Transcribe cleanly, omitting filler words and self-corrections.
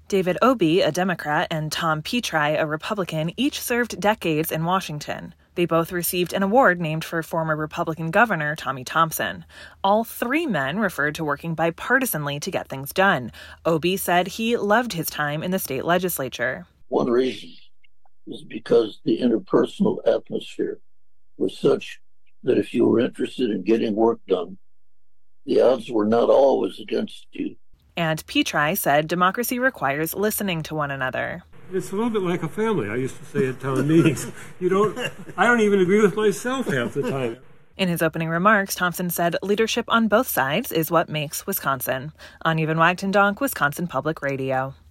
David Obey, a Democrat, and Tom Petri, a Republican, each served decades in Washington. They both received an award named for former Republican Governor Tommy Thompson. All three men referred to working bipartisanly to get things done. Obey said he loved his time in the state legislature. One reason is because the interpersonal atmosphere was such that if you were interested in getting work done, the odds were not always against you. And Petri said democracy requires listening to one another. It's a little bit like a family, I used to say at town meetings. I don't even agree with myself half the time. In his opening remarks, Thompson said leadership on both sides is what makes Wisconsin. Anya Van Wagtendonk, Wisconsin Public Radio.